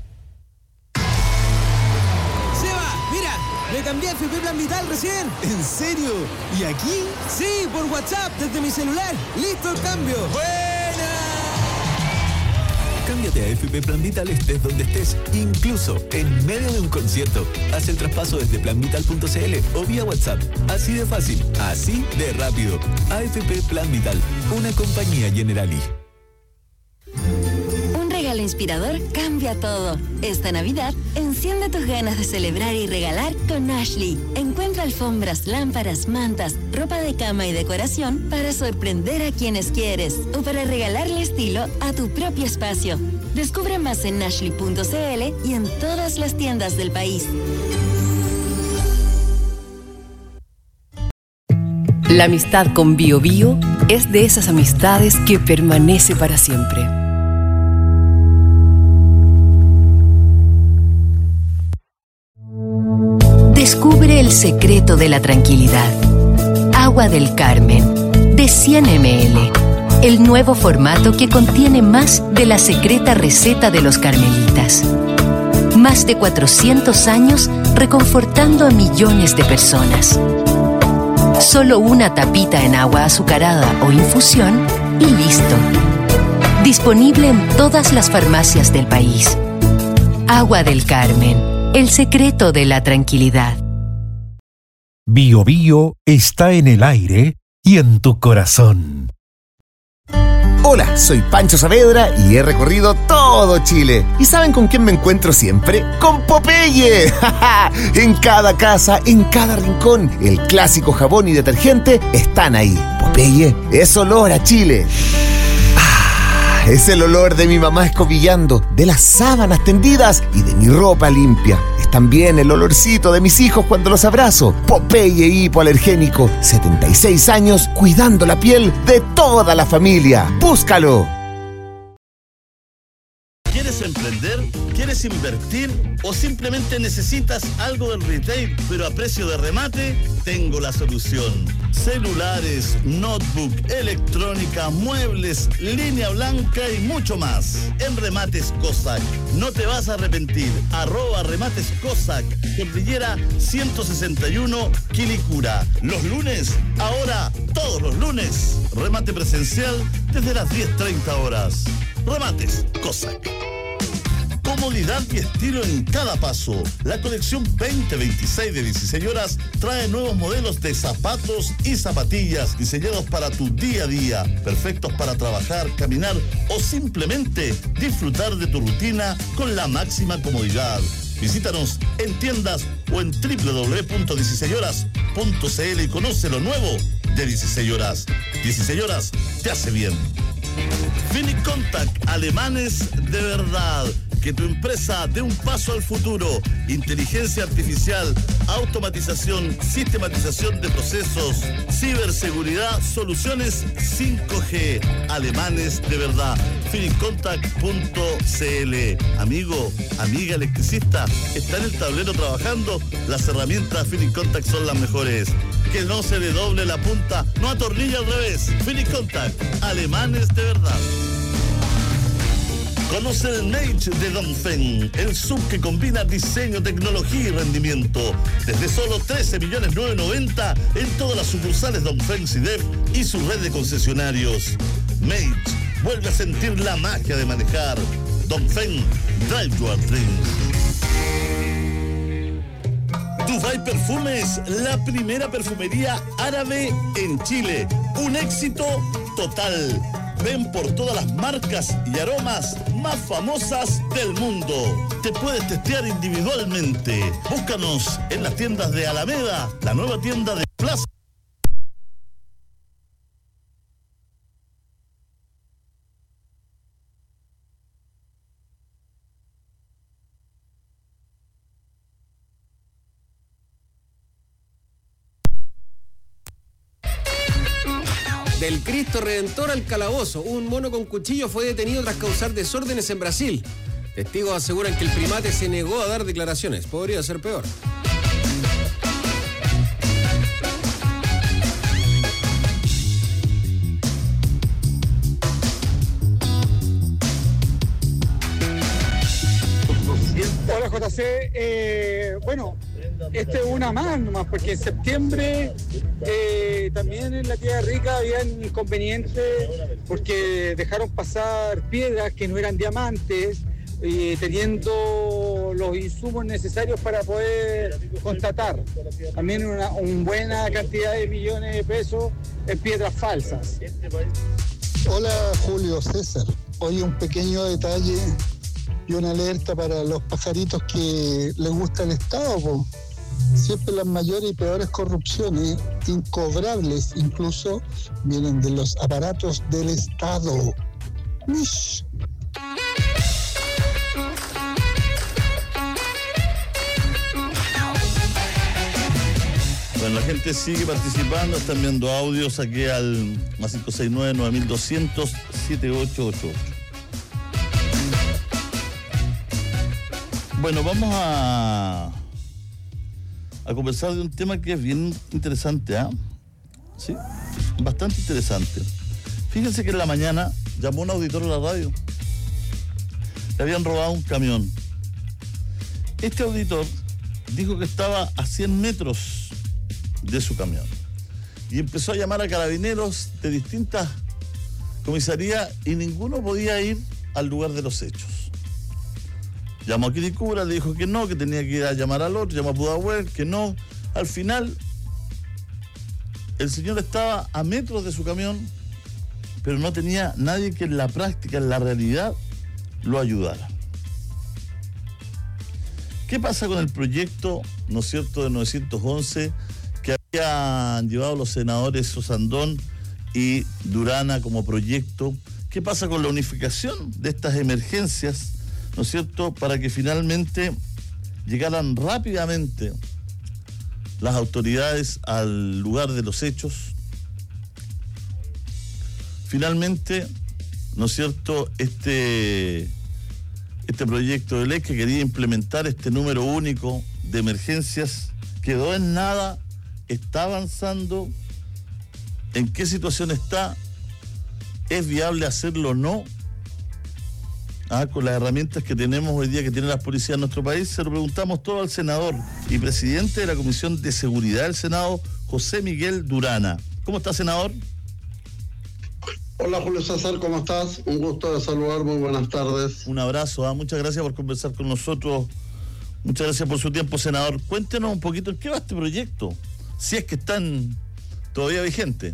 Me cambié a F P Plan Vital recién. ¿En serio? ¿Y aquí? Sí, por WhatsApp, desde mi celular. ¡Listo el cambio! ¡Buena! Cámbiate a F P Plan Vital estés donde estés, incluso en medio de un concierto. Haz el traspaso desde plan vital punto c l o vía WhatsApp. Así de fácil, así de rápido. A F P Plan Vital, una compañía Generali. Regalo inspirador cambia todo. Esta Navidad, enciende tus ganas de celebrar y regalar con Ashley. Encuentra alfombras, lámparas, mantas, ropa de cama y decoración para sorprender a quienes quieres o para regalarle estilo a tu propio espacio. Descubre más en ashley punto c l y en todas las tiendas del país. La amistad con Bio Bio es de esas amistades que permanece para siempre. Descubre el secreto de la tranquilidad. Agua del Carmen, de cien mililitros. El nuevo formato que contiene más de la secreta receta de los carmelitas. Más de cuatrocientos años reconfortando a millones de personas. Solo una tapita en agua azucarada o infusión y listo. Disponible en todas las farmacias del país. Agua del Carmen. El secreto de la tranquilidad. Bio Bio está en el aire y en tu corazón. Hola, soy Pancho Saavedra y he recorrido todo Chile. ¿Y saben con quién me encuentro siempre? ¡Con Popeye! En cada casa, en cada rincón, el clásico jabón y detergente están ahí. Popeye es olor a Chile. Ah, es el olor de mi mamá escobillando, de las sábanas tendidas y de mi ropa limpia. Es también el olorcito de mis hijos cuando los abrazo. Popeye hipoalergénico, setenta y seis años cuidando la piel de toda la familia. ¡Búscalo! ¿Quieres emprender? ¿Quieres invertir? ¿O simplemente necesitas algo del retail, pero a precio de remate? Tengo la solución. Celulares, notebook, electrónica, muebles, línea blanca y mucho más. En Remates Cossack. No te vas a arrepentir. Arroba Remates Cossack. Cordillera ciento sesenta y uno, Quilicura. Los lunes, ahora todos los lunes. Remate presencial desde las diez treinta horas. Remates Cossack. Comodidad y estilo en cada paso. La colección veinte veintiséis de dieciséis horas trae nuevos modelos de zapatos y zapatillas diseñados para tu día a día, perfectos para trabajar, caminar o simplemente disfrutar de tu rutina con la máxima comodidad. Visítanos en tiendas o en doble u doble u doble u punto dieciséis horas punto c l y conoce lo nuevo de dieciséis horas. dieciséis horas te hace bien. Finicontact, alemanes de verdad. Que tu empresa dé un paso al futuro. Inteligencia artificial, automatización, sistematización de procesos, ciberseguridad, soluciones cinco G. Alemanes de verdad. Finicontact punto c l. Amigo, amiga electricista, está en el tablero trabajando. Las herramientas Finicontact son las mejores. Que no se le doble la punta, no atornilla al revés. Finicontact, alemanes de verdad. Conoce el Mage de Dongfeng, el sub que combina diseño, tecnología y rendimiento. Desde solo trece millones novecientos noventa en todas las sucursales Dongfeng SIDEP y su red de concesionarios. Mage, vuelve a sentir la magia de manejar. Dongfeng, drive your dreams. Dubai Perfumes, la primera perfumería árabe en Chile. Un éxito total. Ven por todas las marcas y aromas más famosas del mundo. Te puedes testear individualmente. Búscanos en las tiendas de Alameda, la nueva tienda de Plaza. Del Cristo Redentor al calabozo, un mono con cuchillo fue detenido tras causar desórdenes en Brasil. Testigos aseguran que el primate se negó a dar declaraciones. Podría ser peor. Hola J C, eh, bueno, esta es una más nomás, porque en septiembre eh, también en la Tierra Rica habían inconvenientes porque dejaron pasar piedras que no eran diamantes, eh, teniendo los insumos necesarios para poder constatar también una, una buena cantidad de millones de pesos en piedras falsas. Hola Julio César, hoy un pequeño detalle y una alerta para los pajaritos que les gusta el Estado, po. Siempre las mayores y peores corrupciones, incobrables incluso, vienen de los aparatos del Estado. Uish. Bueno, la gente sigue participando, están viendo audios aquí al más cinco seis nueve, nueve dos cero cero, siete ocho ocho ocho. Bueno, vamos a, a conversar de un tema que es bien interesante, ¿ah? ¿eh? Sí, bastante interesante. Fíjense que en la mañana llamó un auditor a la radio. Le habían robado un camión. Este auditor dijo que estaba a cien metros de su camión y empezó a llamar a carabineros de distintas comisarías y ninguno podía ir al lugar de los hechos. Llamó a Quilicura, le dijo que no, que tenía que ir a llamar al otro, llamó a Pudahuel, que no. Al final el señor estaba a metros de su camión, pero no tenía nadie que en la práctica, en la realidad, lo ayudara. ¿Qué pasa con el proyecto, ¿no es cierto?, de novecientos once que habían llevado los senadores Osandón y Durana como proyecto? ¿Qué pasa con la unificación de estas emergencias, ¿no es cierto?, para que finalmente llegaran rápidamente las autoridades al lugar de los hechos? Finalmente, ¿no es cierto?, este, este proyecto de ley que quería implementar este número único de emergencias quedó en nada. ¿Está avanzando? ¿En qué situación está? ¿Es viable hacerlo o no? Ah, con las herramientas que tenemos hoy día, que tienen las policías en nuestro país. Se lo preguntamos todo al senador y presidente de la Comisión de Seguridad del Senado, José Miguel Durana. ¿Cómo está, senador? Hola, Julio César, ¿cómo estás? Un gusto de saludar, muy buenas tardes. Un abrazo, ¿ah? Muchas gracias por conversar con nosotros. Muchas gracias por su tiempo, senador. Cuéntenos un poquito en qué va este proyecto, si es que están todavía vigentes.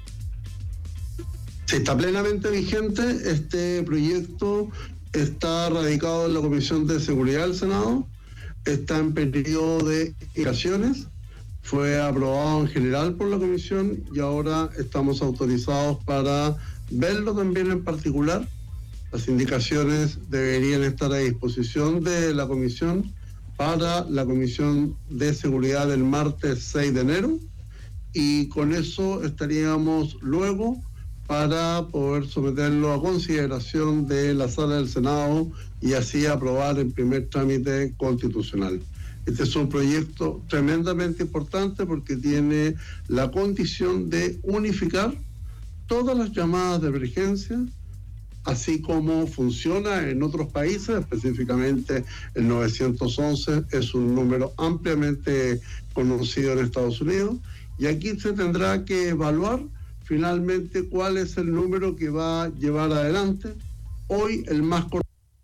Sí, está plenamente vigente. Este proyecto está radicado en la Comisión de Seguridad del Senado, está en periodo de indicaciones, fue aprobado en general por la Comisión y ahora estamos autorizados para verlo también en particular. Las indicaciones deberían estar a disposición de la Comisión para la Comisión de Seguridad del martes seis de enero y con eso estaríamos luego para poder someterlo a consideración de la Sala del Senado y así aprobar en primer trámite constitucional. Este es un proyecto tremendamente importante porque tiene la condición de unificar todas las llamadas de emergencia, así como funciona en otros países, específicamente el novecientos once es un número ampliamente conocido en Estados Unidos, y aquí se tendrá que evaluar finalmente cuál es el número que va a llevar adelante. Hoy el más corto,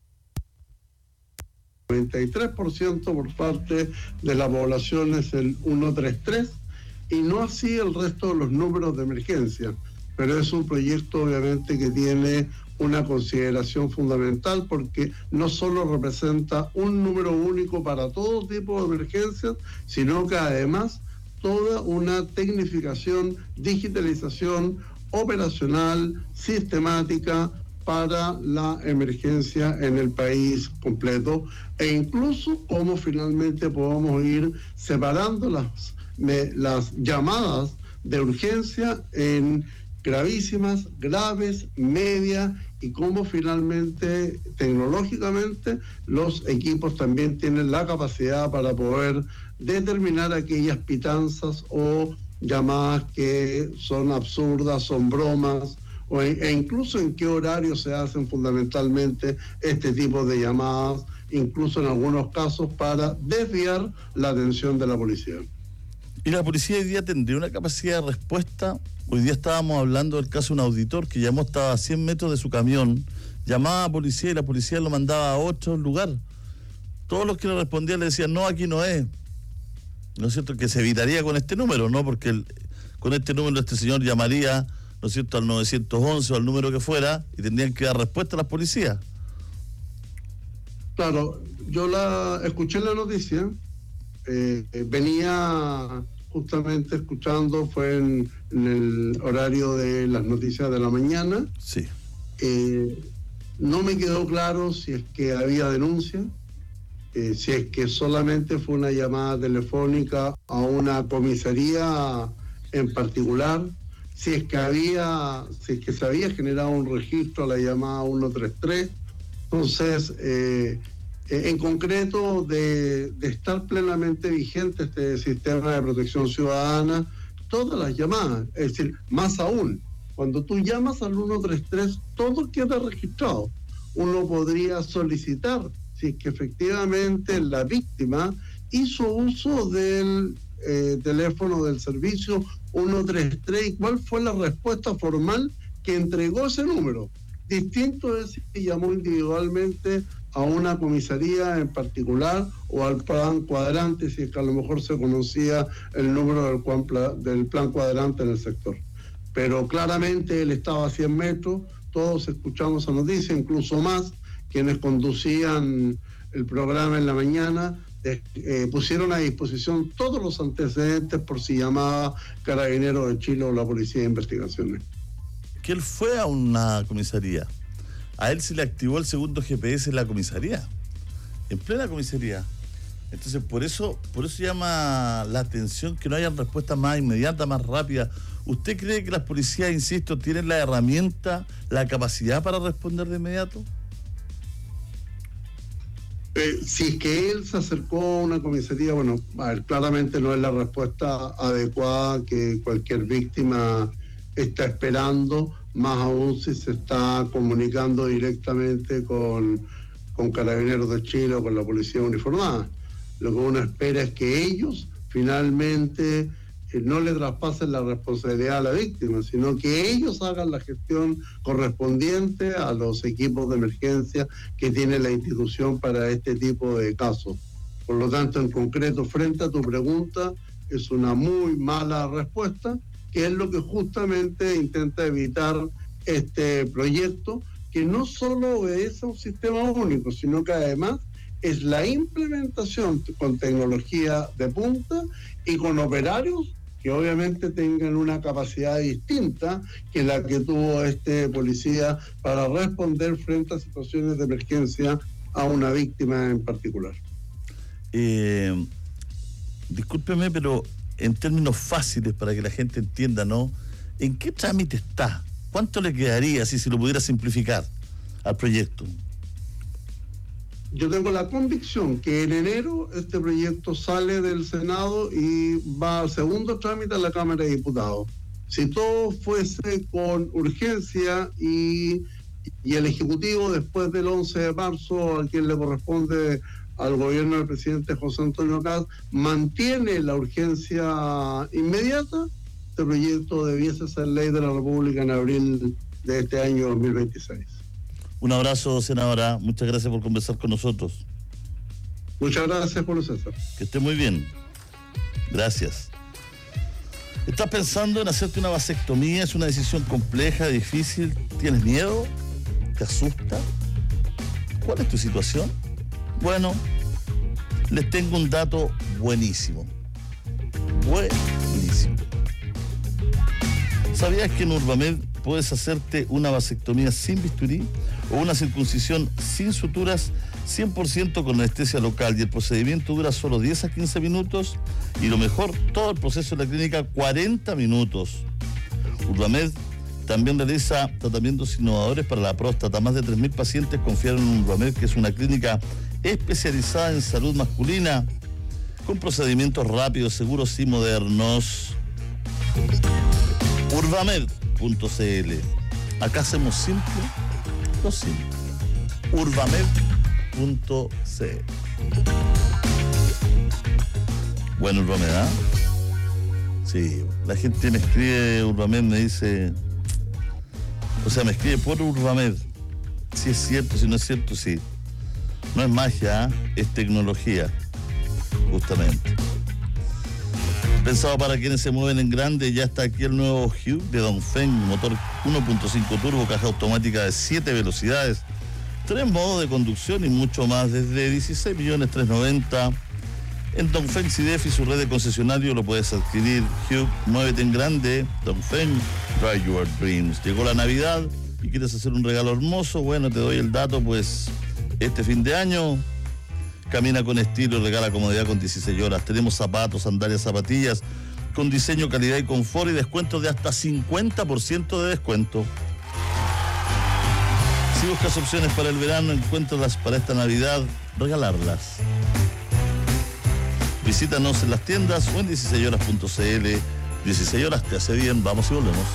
noventa y tres por ciento por parte de la población es el ciento treinta y tres, y no así el resto de los números de emergencia, pero es un proyecto obviamente que tiene una consideración fundamental porque no solo representa un número único para todo tipo de emergencias, sino que además toda una tecnificación, digitalización operacional, sistemática para la emergencia en el país completo, e incluso cómo finalmente podemos ir separando las, las llamadas de urgencia en gravísimas, graves, media, y cómo finalmente tecnológicamente los equipos también tienen la capacidad para poder determinar aquellas pitanzas o llamadas que son absurdas, son bromas, o e, e incluso en qué horario se hacen fundamentalmente este tipo de llamadas, incluso en algunos casos para desviar la atención de la policía. ¿Y la policía hoy día tendría una capacidad de respuesta? Hoy día estábamos hablando del caso de un auditor que llamó, estaba a cien metros de su camión, llamaba a policía y la policía lo mandaba a otro lugar. Todos los que le respondían le decían, no, aquí no es. ¿No es cierto? Que se evitaría con este número, ¿no? Porque el, con este número este señor llamaría, ¿no es cierto?, al novecientos once o al número que fuera y tendrían que dar respuesta a las policías. Claro, yo la escuché en la noticia, eh, venía justamente escuchando, fue en, en el horario de las noticias de la mañana. Sí. Eh, no me quedó claro si es que había denuncia, eh, si es que solamente fue una llamada telefónica a una comisaría en particular, si es que había, si es que se había generado un registro a la llamada ciento treinta y tres. Entonces, eh, en concreto, de, de estar plenamente vigente este sistema de protección ciudadana, todas las llamadas, es decir, más aún, cuando tú llamas al ciento treinta y tres, todo queda registrado. Uno podría solicitar si es que efectivamente la víctima hizo uso del eh, teléfono del servicio ciento treinta y tres y cuál fue la respuesta formal que entregó ese número. Distinto es si llamó individualmente a una comisaría en particular o al plan cuadrante, si es que a lo mejor se conocía el número del, cuan, del plan cuadrante en el sector. Pero claramente él estaba a cien metros, todos escuchamos esa noticia, incluso más, quienes conducían el programa en la mañana, de, eh, pusieron a disposición todos los antecedentes por si llamaba Carabineros de Chile o la Policía de Investigaciones. Que él fue a una comisaría. A él se le activó el segundo G P S en la comisaría, en plena comisaría. Entonces, por eso, por eso llama la atención que no haya respuestas más inmediatas, más rápidas. ¿Usted cree que las policías, insisto, tienen la herramienta, la capacidad para responder de inmediato? Eh, si es que él se acercó a una comisaría, bueno, a ver, claramente no es la respuesta adecuada que cualquier víctima está esperando, más aún si se está comunicando directamente con, con Carabineros de Chile o con la policía uniformada. Lo que uno espera es que ellos finalmente eh, no le traspasen la responsabilidad a la víctima, sino que ellos hagan la gestión correspondiente a los equipos de emergencia que tiene la institución para este tipo de casos. Por lo tanto, en concreto, frente a tu pregunta, es una muy mala respuesta, que es lo que justamente intenta evitar este proyecto, que no solo obedece a un sistema único, sino que además es la implementación con tecnología de punta y con operarios que obviamente tengan una capacidad distinta que la que tuvo este policía para responder frente a situaciones de emergencia a una víctima en particular. Eh, discúlpeme, pero en términos fáciles para que la gente entienda, ¿no? ¿En qué trámite está? ¿Cuánto le quedaría si se lo pudiera simplificar al proyecto? Yo tengo la convicción que en enero este proyecto sale del Senado y va al segundo trámite a la Cámara de Diputados. Si todo fuese con urgencia y, y el Ejecutivo después del once de marzo, a quien le corresponde al gobierno del presidente José Antonio Kast, mantiene la urgencia inmediata, este proyecto debiese ser ley de la República en abril de este año dos mil veintiséis. Un abrazo, senadora. Muchas gracias por conversar con nosotros. Muchas gracias, Pablo César. Que esté muy bien. Gracias. ¿Estás pensando en hacerte una vasectomía? ¿Es una decisión compleja, difícil? ¿Tienes miedo? ¿Te asusta? ¿Cuál es tu situación? Bueno, les tengo un dato buenísimo. Buenísimo. ¿Sabías que en Urbamed puedes hacerte una vasectomía sin bisturí o una circuncisión sin suturas cien por ciento con anestesia local y el procedimiento dura solo diez a quince minutos y lo mejor, todo el proceso en la clínica cuarenta minutos? Urbamed también realiza tratamientos innovadores para la próstata. Más de tres mil pacientes confiaron en Urbamed, que es una clínica especializada en salud masculina con procedimientos rápidos, seguros y modernos. Urbamed punto c l. Acá hacemos simple lo simple. Urbamed punto c l. Bueno, Urbamed, ¿ah? Sí, la gente me escribe Urbamed, me dice, o sea, me escribe por Urbamed. Si es cierto, si no es cierto, sí. No es magia, ¿eh? Es tecnología, justamente. Pensado para quienes se mueven en grande, ya está aquí el nuevo Hyundai de Dongfeng, motor uno punto cinco turbo, caja automática de siete velocidades, tres modos de conducción y mucho más, desde dieciséis millones trescientos noventa. En Dongfeng Sidef y su red de concesionario lo puedes adquirir. Hyundai, muévete en grande. Dongfeng, drive your dreams. Llegó la Navidad y quieres hacer un regalo hermoso. Bueno, te doy el dato, pues este fin de año camina con estilo y regala comodidad con dieciséis horas. Tenemos zapatos, sandalias, zapatillas con diseño, calidad y confort y descuentos de hasta cincuenta por ciento de descuento. Si buscas opciones para el verano, encuéntralas para esta Navidad, regalarlas. Visítanos en las tiendas o en dieciséis horas punto c l. dieciséis horas te hace bien, vamos y volvemos.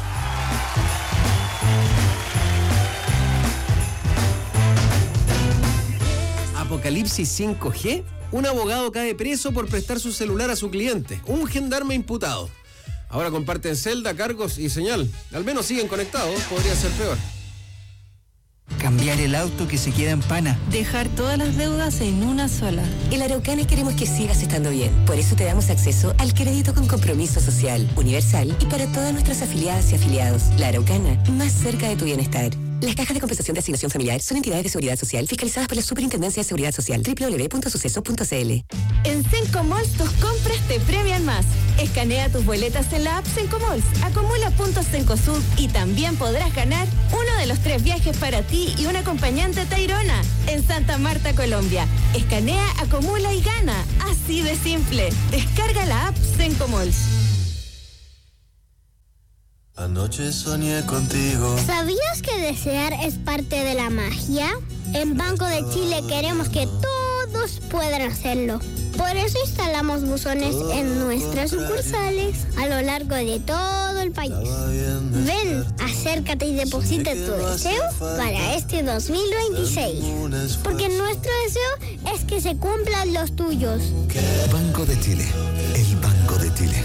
Apocalipsis cinco G. Un abogado cae preso por prestar su celular a su cliente. Un gendarme imputado. Ahora comparten celda, cargos y señal. Al menos siguen conectados, podría ser peor. Cambiar el auto que se queda en pana. Dejar todas las deudas en una sola. En Araucana queremos que sigas estando bien. Por eso te damos acceso al crédito con compromiso social, universal y para todas nuestras afiliadas y afiliados. La Araucana, más cerca de tu bienestar. Las cajas de compensación de asignación familiar son entidades de seguridad social fiscalizadas por la Superintendencia de Seguridad Social. doble u doble u doble u punto suceso punto c l. En Sencomalls tus compras te premian más. Escanea tus boletas en la app Sencomalls, acumula puntos Cencosud y también podrás ganar uno de los tres viajes para ti y un acompañante a Tayrona en Santa Marta, Colombia. Escanea, acumula y gana. Así de simple. Descarga la app Sencomalls. Anoche soñé contigo. ¿Sabías que desear es parte de la magia? En Banco de Chile queremos que todos puedan hacerlo. Por eso instalamos buzones en nuestras sucursales a lo largo de todo el país. Ven, acércate y deposita tu deseo para este dos mil veintiséis. Porque nuestro deseo es que se cumplan los tuyos. Banco de Chile, el Banco de Chile.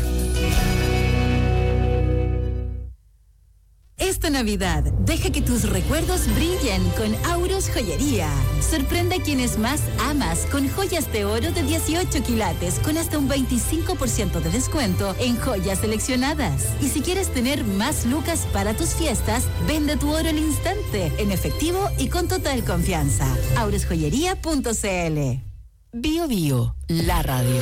Esta Navidad, deja que tus recuerdos brillen con Auros Joyería. Sorprende a quienes más amas con joyas de oro de dieciocho quilates con hasta un veinticinco por ciento de descuento en joyas seleccionadas. Y si quieres tener más lucas para tus fiestas, vende tu oro al instante, en efectivo y con total confianza. auros joyería punto c l. Bio Bio, la radio.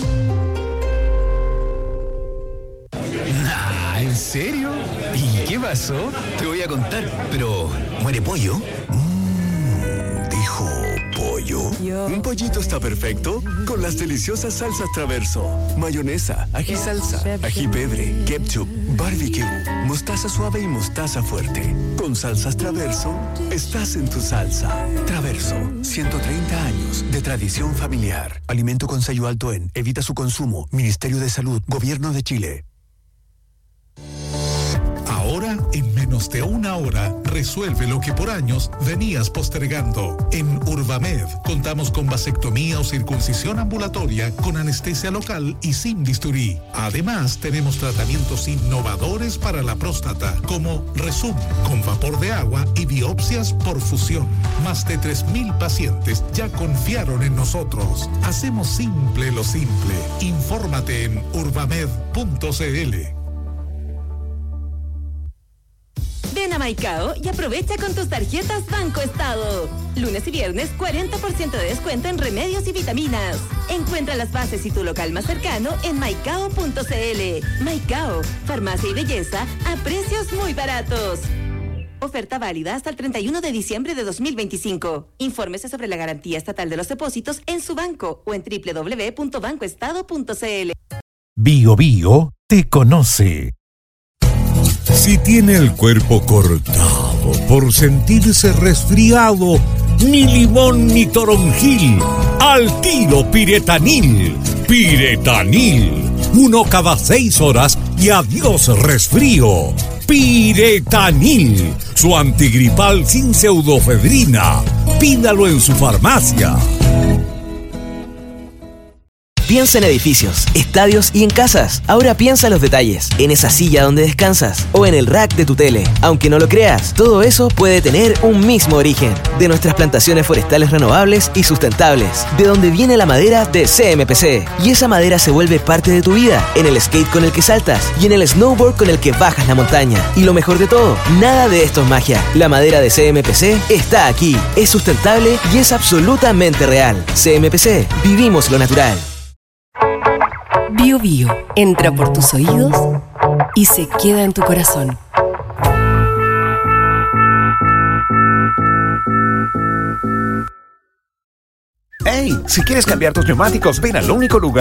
¿En serio? ¿Y qué pasó? Te voy a contar, pero ¿muere pollo? Mmm, dijo pollo. Yo. Un pollito está perfecto con las deliciosas salsas Traverso. Mayonesa, ají salsa, ají pebre, ketchup, barbecue, mostaza suave y mostaza fuerte. Con salsas Traverso, estás en tu salsa. Traverso, ciento treinta años de tradición familiar. Alimento con sello alto en. Evita su consumo. Ministerio de Salud, Gobierno de Chile. Ahora, en menos de una hora, resuelve lo que por años venías postergando. En Urbamed contamos con vasectomía o circuncisión ambulatoria con anestesia local y sin bisturí. Además, tenemos tratamientos innovadores para la próstata, como Resum, con vapor de agua y biopsias por fusión. Más de tres mil pacientes ya confiaron en nosotros. Hacemos simple lo simple. Infórmate en urbamed punto c l. Ven a Maicao y aprovecha con tus tarjetas Banco Estado. Lunes y viernes, cuarenta por ciento de descuento en remedios y vitaminas. Encuentra las bases y tu local más cercano en maicao punto c l. Maicao, farmacia y belleza a precios muy baratos. Oferta válida hasta el treinta y uno de diciembre de dos mil veinticinco. Infórmese sobre la garantía estatal de los depósitos en su banco o en doble u doble u doble u punto banco estado punto c l. Bio Bio te conoce. Si tiene el cuerpo cortado por sentirse resfriado, ni limón ni toronjil, al tiro Piretanil. Piretanil, uno cada seis horas y adiós resfrío. Piretanil, su antigripal sin pseudofedrina. Pídalo en su farmacia. Piensa en edificios, estadios y en casas. Ahora piensa en los detalles, en esa silla donde descansas o en el rack de tu tele. Aunque no lo creas, todo eso puede tener un mismo origen. De nuestras plantaciones forestales renovables y sustentables. De donde viene la madera de C M P C. Y esa madera se vuelve parte de tu vida. En el skate con el que saltas y en el snowboard con el que bajas la montaña. Y lo mejor de todo, nada de esto es magia. La madera de C M P C está aquí. Es sustentable y es absolutamente real. C M P C, vivimos lo natural. Bio Bio entra por tus oídos y se queda en tu corazón. ¡Hey! Si quieres cambiar tus neumáticos, ven al único lugar